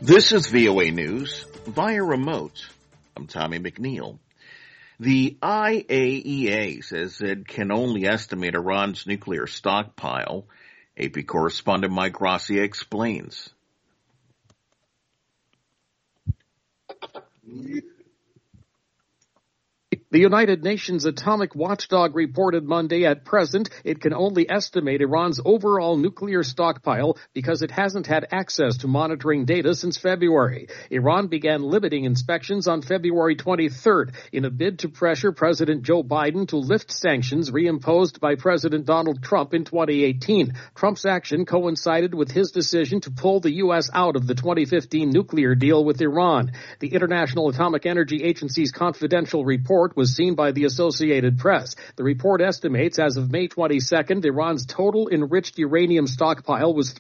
This is VOA News via remote. I'm Tommy McNeil. The IAEA says it can only estimate Iran's nuclear stockpile. AP correspondent Mike Gracia explains. The United Nations Atomic Watchdog reported Monday at present it can only estimate Iran's overall nuclear stockpile because it hasn't had access to monitoring data since February. Iran began limiting inspections on February 23rd in a bid to pressure President Joe Biden to lift sanctions reimposed by President Donald Trump in 2018. Trump's action coincided with his decision to pull the U.S. out of the 2015 nuclear deal with Iran. The International Atomic Energy Agency's confidential report was seen by the Associated Press. The report estimates as of May 22nd, Iran's total enriched uranium stockpile was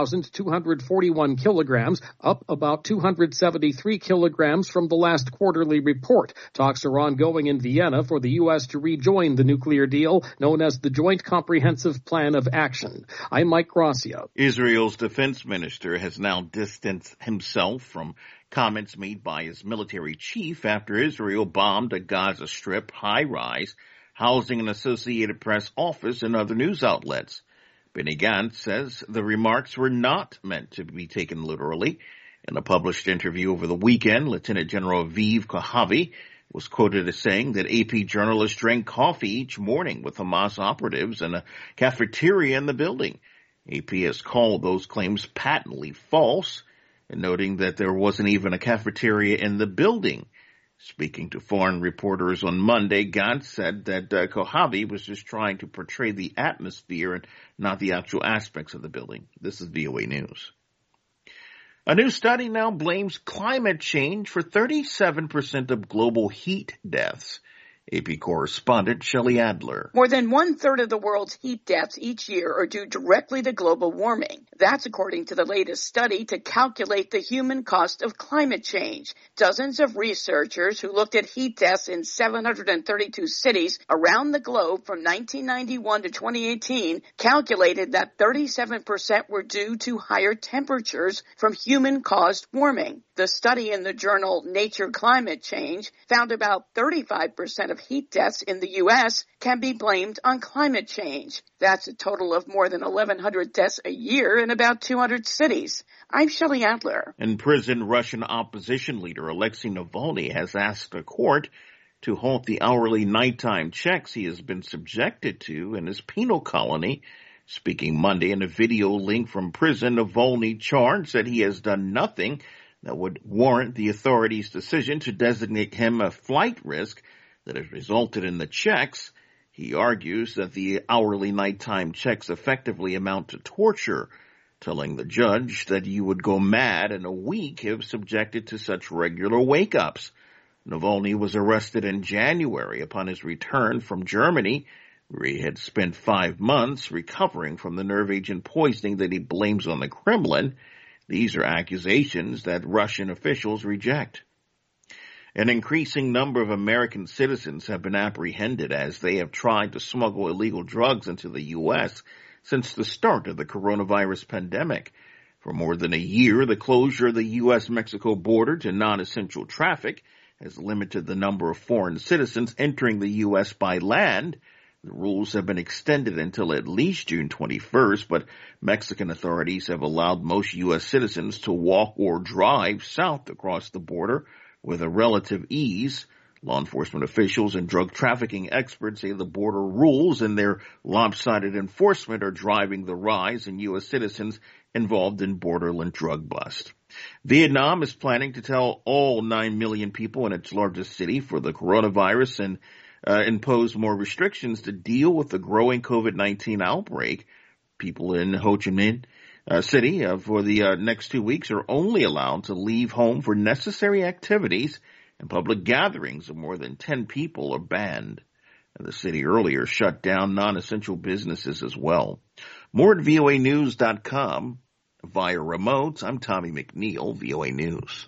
3,241 kilograms, up about 273 kilograms from the last quarterly report. Talks are ongoing in Vienna for the U.S. to rejoin the nuclear deal known as the Joint Comprehensive Plan of Action. I'm Mike Gracia. Israel's defense minister has now distanced himself from comments made by his military chief after Israel bombed a Gaza Strip high-rise housing an Associated Press office and other news outlets. Benny Gantz says the remarks were not meant to be taken literally. In a published interview over the weekend, Lieutenant General Aviv Kohavi was quoted as saying that AP journalists drank coffee each morning with Hamas operatives in a cafeteria in the building. AP has called those claims patently false, and noting that there wasn't even a cafeteria in the building. Speaking to foreign reporters on Monday, Gantz said that Kohavi was just trying to portray the atmosphere and not the actual aspects of the building. This is VOA News. A new study now blames climate change for 37% of global heat deaths. AP correspondent Shelley Adler. More than 1/3 of the world's heat deaths each year are due directly to global warming. That's according to the latest study to calculate the human cost of climate change. Dozens of researchers who looked at heat deaths in 732 cities around the globe from 1991 to 2018 calculated that 37% were due to higher temperatures from human-caused warming. The study in the journal Nature Climate Change found about 35% of heat deaths in the U.S. can be blamed on climate change. That's a total of more than 1,100 deaths a year in about 200 cities. I'm Shelley Adler. In prison, Russian opposition leader Alexei Navalny has asked a court to halt the hourly nighttime checks he has been subjected to in his penal colony. Speaking Monday in a video link from prison, Navalny charged that he has done nothing that would warrant the authorities' decision to designate him a flight risk that has resulted in the checks. He argues that the hourly nighttime checks effectively amount to torture, telling the judge that you would go mad in a week if subjected to such regular wake-ups. Navalny was arrested in January upon his return from Germany, where he had spent 5 months recovering from the nerve agent poisoning that he blames on the Kremlin. These are accusations that Russian officials reject. An increasing number of American citizens have been apprehended as they have tried to smuggle illegal drugs into the U.S. since the start of the coronavirus pandemic. For more than a year, the closure of the U.S.-Mexico border to non-essential traffic has limited the number of foreign citizens entering the U.S. by land. The rules have been extended until at least June 21st, but Mexican authorities have allowed most U.S. citizens to walk or drive south across the border with a relative ease. Law enforcement officials and drug trafficking experts say the border rules and their lopsided enforcement are driving the rise in U.S. citizens involved in borderland drug bust. Vietnam is planning to tell all 9 million people in its largest city for the coronavirus and impose more restrictions to deal with the growing COVID-19 outbreak. People in Ho Chi Minh City for the next 2 weeks are only allowed to leave home for necessary activities, and public gatherings of more than 10 people are banned. And the city earlier shut down non-essential businesses as well. More at voanews.com. Via remote, I'm Tommy McNeil, VOA News.